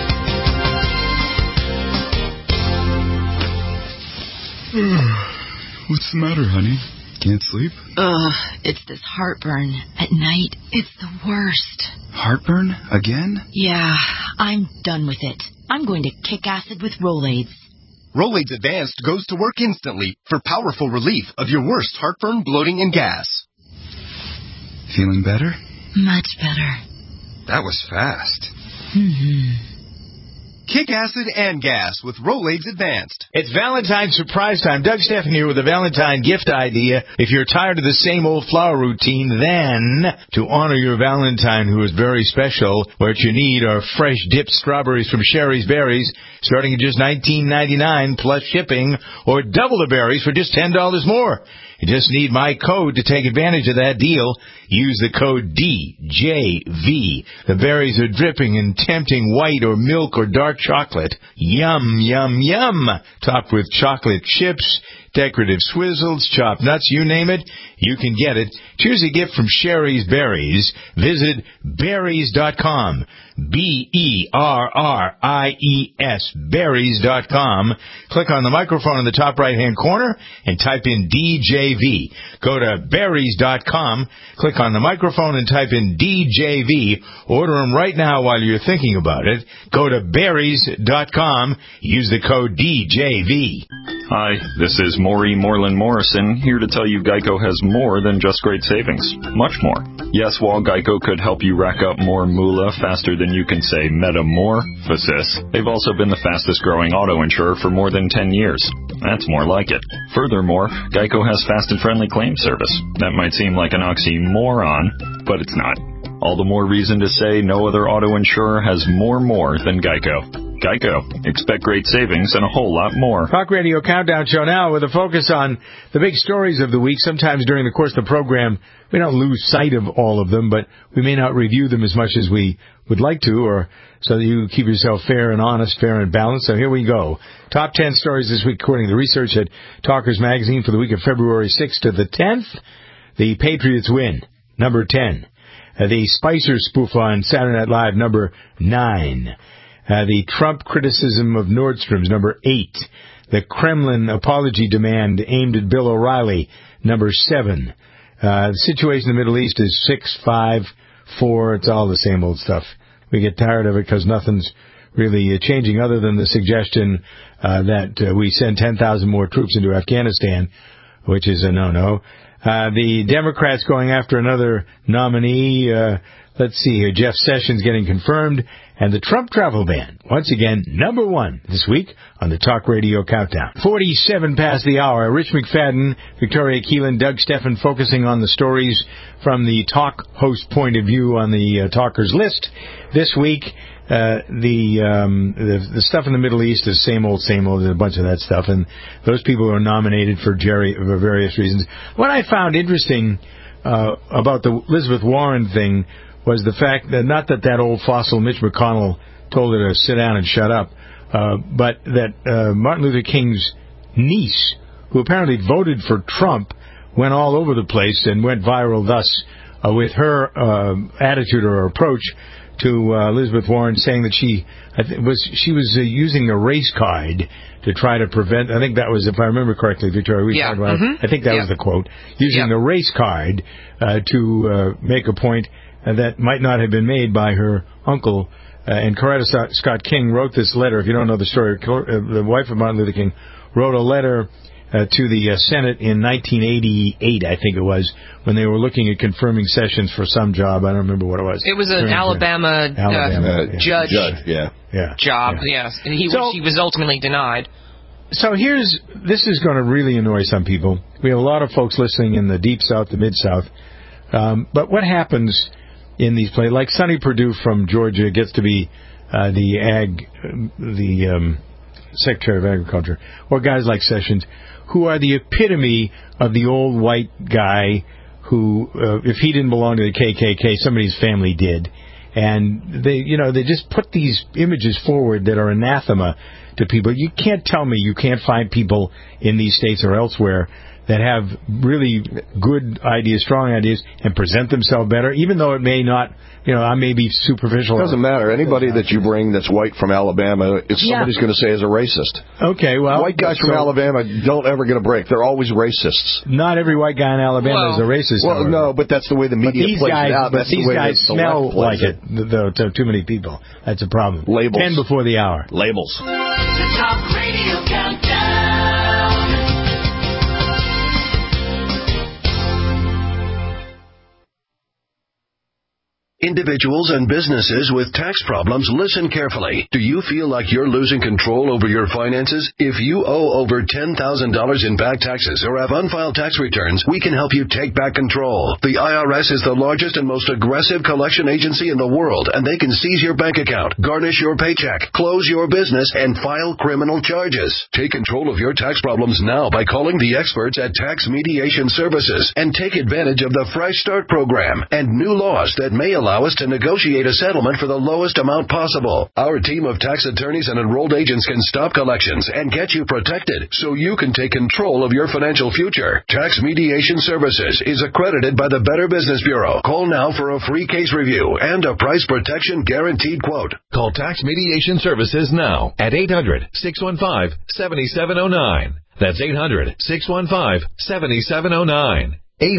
What's the matter, honey? Can't sleep? It's this heartburn. At night, it's the worst. Heartburn? Again? Yeah, I'm done with it. I'm going to kick acid with Rolaids. Rolaids Advanced goes to work instantly for powerful relief of your worst heartburn, bloating, and gas. Feeling better? Much better. That was fast. Mm-hmm. Kick acid and gas with Rolaids Advanced. It's Valentine's surprise time. Doug Stephan here with a Valentine gift idea. If you're tired of the same old flower routine, then to honor your Valentine, who is very special, what you need are fresh dipped strawberries from Sherry's Berries, starting at just $19.99 plus shipping, or double the berries for just $10 more. You just need my code to take advantage of that deal. Use the code DJV. The berries are dripping in tempting white or milk or dark chocolate. Yum, yum, yum. Topped with chocolate chips, decorative swizzles, chopped nuts, you name it, you can get it. Choose a gift from Sherry's Berries. Visit berries.com. BERRIES, berries.com. Click on the microphone in the top right-hand corner and type in DJV. Go to berries.com, click on the microphone and type in DJV. Order them right now while you're thinking about it. Go to berries.com. Use the code DJV. Hi, this is Maury Moreland Morrison, here to tell you Geico has more than just great savings. Much more. Yes, while Geico could help you rack up more moolah faster than you can say metamorphosis, they've also been the fastest growing auto insurer for more than 10 years. That's more like it. Furthermore, Geico has fast and friendly claim service. That might seem like an oxymoron, but it's not. All the more reason to say no other auto insurer has more than Geico. Geico. Expect great savings and a whole lot more. Talk Radio Countdown Show now with a focus on the big stories of the week. Sometimes during the course of the program, we don't lose sight of all of them, but we may not review them as much as we would like to, or so that you keep yourself fair and honest, fair and balanced. So here we go. Top 10 stories this week, according to research at Talkers Magazine for the week of February 6th to the 10th. The Patriots win, number 10. The Spicer spoof on Saturday Night Live, number 9. The Trump criticism of Nordstrom's, number 8. The Kremlin apology demand aimed at Bill O'Reilly, number 7. The situation in the Middle East is 6, 5, 4. It's all the same old stuff. We get tired of it because nothing's really changing other than the suggestion that we send 10,000 more troops into Afghanistan, which is a no-no. The Democrats going after another nominee. Let's see here. Jeff Sessions getting confirmed. And the Trump travel ban, once again, number 1 this week on the Talk Radio Countdown. 47 past the hour. Rich McFadden, Victoria Keelan, Doug Stephan focusing on the stories from the talk host point of view on the talkers list. This week, the stuff in the Middle East is same old, there's a bunch of that stuff. And those people are nominated for various reasons. What I found interesting about the Elizabeth Warren thing was the fact that, not that old fossil Mitch McConnell told her to sit down and shut up, but that Martin Luther King's niece, who apparently voted for Trump, went all over the place and went viral thus with her attitude or approach to Elizabeth Warren, saying that she was using a race card to try to prevent. I think that was, if I remember correctly, Victoria. We talked about. I think that was the quote. Using the race card to make a point that might not have been made by her uncle. And Coretta Scott King wrote this letter. If you don't know the story, the wife of Martin Luther King wrote a letter to the Senate in 1988, I think it was, when they were looking at confirming Sessions for some job. I don't remember what it was. It was an Alabama judge job, yes. And he was ultimately denied. So this is going to really annoy some people. We have a lot of folks listening in the Deep South, the Mid-South. But what happens in these places, like Sonny Perdue from Georgia gets to be the Secretary of Agriculture, or guys like Sessions, who are the epitome of the old white guy who, if he didn't belong to the KKK, somebody's family did. And they just put these images forward that are anathema to people. You can't tell me you can't find people in these states or elsewhere that have really good ideas, strong ideas, and present themselves better, even though it may not, I may be superficial. It doesn't matter. Anybody that you bring that's white from Alabama, somebody's going to say is a racist. Okay, well... White guys from Alabama don't ever get a break. They're always racists. Not every white guy in Alabama is a racist. Well, no, but that's the way the media plays it out. But these guys smell like it, though, to too many people. That's a problem. Labels. 10 before the hour. Labels. The Talk Radio Countdown. Individuals and businesses with tax problems, listen carefully. Do you feel like you're losing control over your finances? If you owe over $10,000 in back taxes or have unfiled tax returns, we can help you take back control. The IRS is the largest and most aggressive collection agency in the world, and they can seize your bank account, garnish your paycheck, close your business, and file criminal charges. Take control of your tax problems now by calling the experts at Tax Mediation Services and take advantage of the Fresh Start program and new laws that may allow us to negotiate a settlement for the lowest amount possible. Our team of tax attorneys and enrolled agents can stop collections and get you protected so you can take control of your financial future. Tax Mediation Services is accredited by the Better Business Bureau. Call now for a free case review and a price protection guaranteed quote. Call Tax Mediation Services now at 800-615-7709. That's 800-615-7709.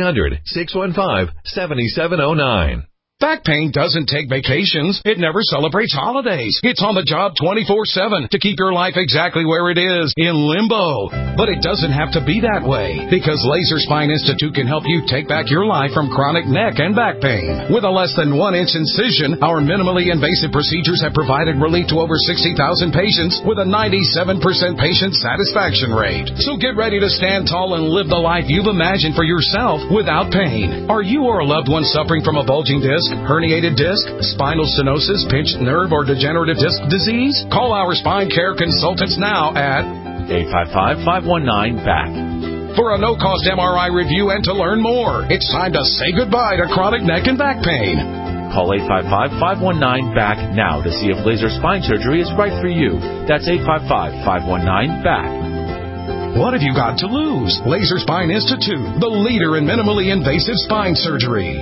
800-615-7709. Back pain doesn't take vacations. It never celebrates holidays. It's on the job 24/7 to keep your life exactly where it is, in limbo. But it doesn't have to be that way, because Laser Spine Institute can help you take back your life from chronic neck and back pain. With a less than 1-inch incision, our minimally invasive procedures have provided relief to over 60,000 patients with a 97% patient satisfaction rate. So get ready to stand tall and live the life you've imagined for yourself without pain. Are you or a loved one suffering from a bulging disc, herniated disc, spinal stenosis, pinched nerve, or degenerative disc disease? Call our spine care consultants now at 855-519-BACK. For a no-cost MRI review and to learn more. It's time to say goodbye to chronic neck and back pain. Call 855-519-BACK now to see if laser spine surgery is right for you. That's 855-519-BACK. What have you got to lose? Laser Spine Institute, the leader in minimally invasive spine surgery.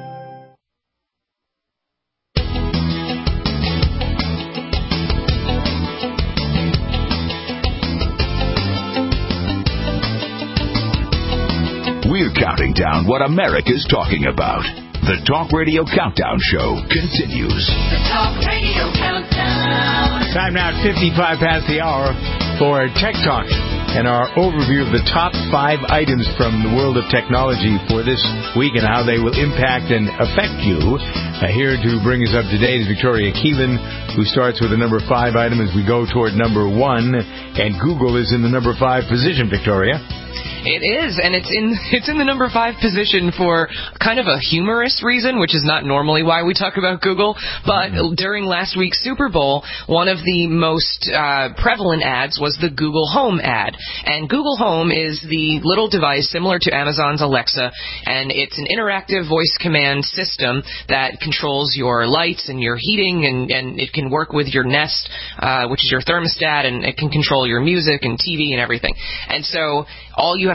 We're counting down what America's talking about. The Talk Radio Countdown Show continues. The Talk Radio Countdown. Time now at 55 past the hour for Tech Talk and our overview of the top 5 items from the world of technology for this week and how they will impact and affect you. Here to bring us up to date is Victoria Keelan, who starts with the number 5 item as we go toward number 1. And Google is in the number 5 position, Victoria. It is, and it's in the number 5 position for kind of a humorous reason, which is not normally why we talk about Google. But during last week's Super Bowl, one of the most prevalent ads was the Google Home ad. And Google Home is the little device similar to Amazon's Alexa, and it's an interactive voice command system that controls your lights and your heating, and it can work with your Nest, which is your thermostat, and it can control your music and TV and everything. And so all you have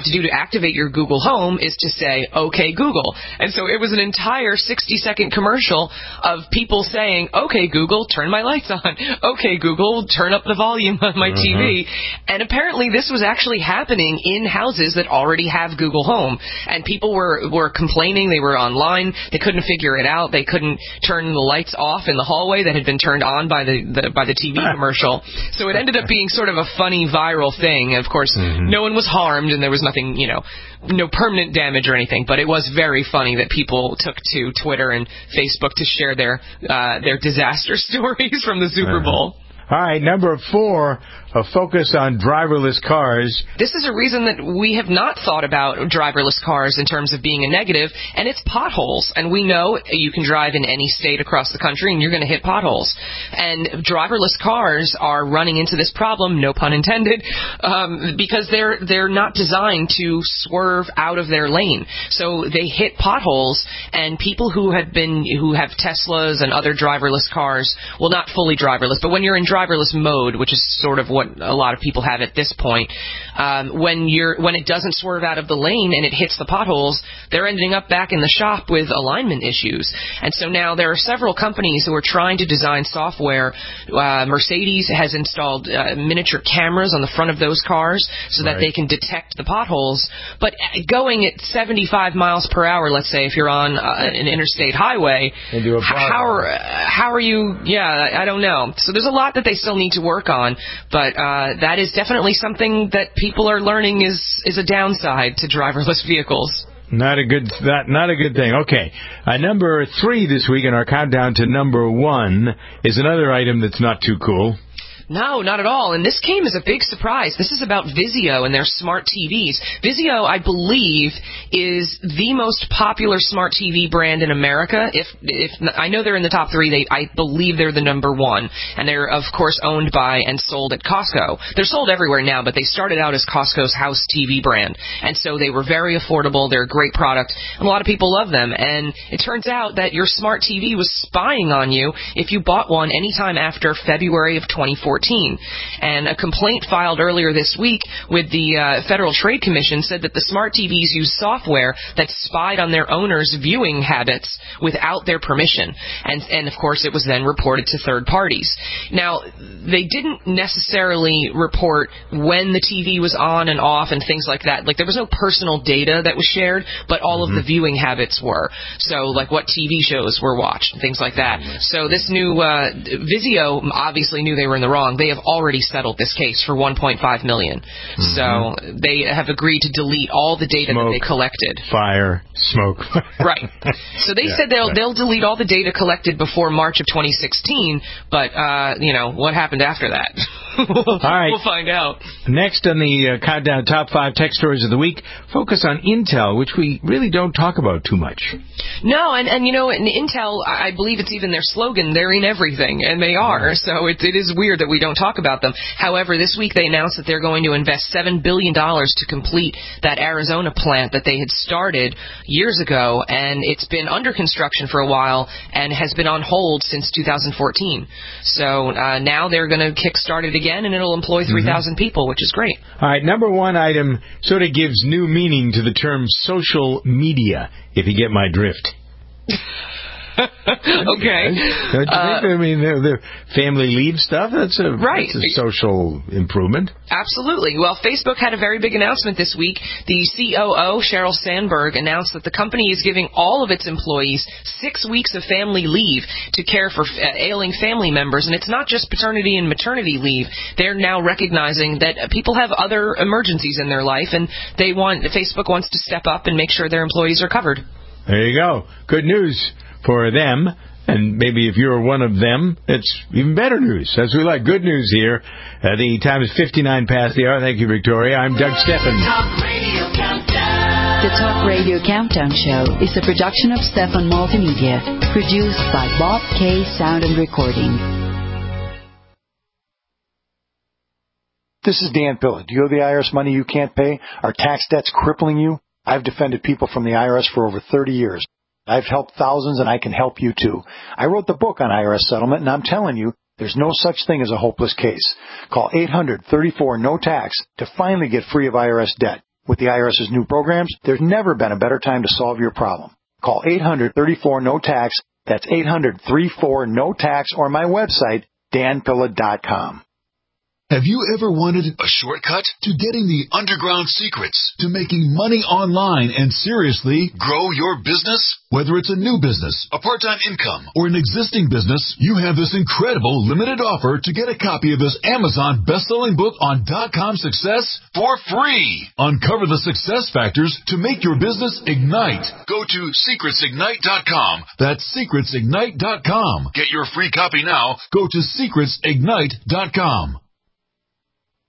have to do to activate your Google Home is to say, okay, Google. And so it was an entire 60-second commercial of people saying, okay, Google, turn my lights on. Okay, Google, turn up the volume on my TV. And apparently this was actually happening in houses that already have Google Home. And people were complaining. They were online. They couldn't figure it out. They couldn't turn the lights off in the hallway that had been turned on by the TV commercial. So it ended up being sort of a funny viral thing. Of course, no one was harmed and there was nothing, no permanent damage or anything, but it was very funny that people took to Twitter and Facebook to share their disaster stories from the Super Bowl. All right, number 4, a focus on driverless cars. This is a reason that we have not thought about driverless cars in terms of being a negative, and it's potholes. And we know you can drive in any state across the country and you're going to hit potholes. And driverless cars are running into this problem, no pun intended, because they're not designed to swerve out of their lane. So they hit potholes, and people who have Teslas and other driverless cars, well, not fully driverless, but when you're in driverless mode, which is sort of what a lot of people have at this point, when it doesn't swerve out of the lane and it hits the potholes, they're ending up back in the shop with alignment issues. And so now there are several companies who are trying to design software. Mercedes has installed miniature cameras on the front of those cars so that they can detect the potholes. But going at 75 miles per hour, let's say, if you're on an interstate highway, how are you? Yeah, I don't know. So there's a lot that they still need to work on, but that is definitely something that people are learning is a downside to driverless vehicles. Not a good thing. Okay. Number 3 this week in our countdown to number 1 is another item that's not too cool. No, not at all. And this came as a big surprise. This is about Vizio and their smart TVs. Vizio, I believe, is the most popular smart TV brand in America. If I know they're in the top 3, I believe they're the number 1. And they're, of course, owned by and sold at Costco. They're sold everywhere now, but they started out as Costco's house TV brand. And so they were very affordable. They're a great product. And a lot of people love them. And it turns out that your smart TV was spying on you if you bought one anytime after February of 2014. And a complaint filed earlier this week with the Federal Trade Commission said that the smart TVs use software that spied on their owners' viewing habits without their permission. And of course, it was then reported to third parties. Now, they didn't necessarily report when the TV was on and off and things like that. Like, there was no personal data that was shared, but all of the viewing habits were. So, like, what TV shows were watched, things like that. So this new Vizio obviously knew they were in the wrong. They have already settled this case for $1.5 million. So they have agreed to delete all the data that they collected. Fire, smoke. Right. So they said they'll delete all the data collected before March of 2016, but what happened after that? All right. We'll find out. Next on the countdown top 5 tech stories of the week, focus on Intel, which we really don't talk about too much. No, and in Intel, I believe it's even their slogan, they're in everything, and they are. So it is weird that we don't talk about them. However, this week they announced that they're going to invest $7 billion to complete that Arizona plant that they had started years ago, and it's been under construction for a while and has been on hold since 2014. So now they're going to kickstart it again, and it'll employ 3,000 people, which is great. All right, number 1 item sort of gives new meaning to the term social media, if you get my drift. Okay. Don't you think? I mean, the family leave stuff, that's a social improvement. Absolutely. Well, Facebook had a very big announcement this week. The COO, Sheryl Sandberg, announced that the company is giving all of its employees 6 weeks of family leave to care for ailing family members. And it's not just paternity and maternity leave. They're now recognizing that people have other emergencies in their life, and Facebook wants to step up and make sure their employees are covered. There you go. Good news for them, and maybe if you're one of them, it's even better news. As we like good news here. The time is 59 past the hour. Thank you, Victoria. I'm Doug Steffen. The Talk Radio Countdown Show is a production of Steffen Multimedia, produced by Bob K. Sound and Recording. This is Dan Pilla. Do you owe the IRS money you can't pay? Are tax debts crippling you? I've defended people from the IRS for over 30 years. I've helped thousands, and I can help you too. I wrote the book on IRS settlement, and I'm telling you, there's no such thing as a hopeless case. Call 800-34-NO-TAX to finally get free of IRS debt. With the IRS's new programs, there's never been a better time to solve your problem. Call 800-34-NO-TAX. That's 800-34-NO-TAX, or my website, danpilla.com. Have you ever wanted a shortcut to getting the underground secrets to making money online and seriously grow your business? Whether it's a new business, a part-time income, or an existing business, you have this incredible limited offer to get a copy of this Amazon best-selling book on .com success for free. Uncover the success factors to make your business ignite. Go to secretsignite.com. That's secretsignite.com. Get your free copy now. Go to secretsignite.com.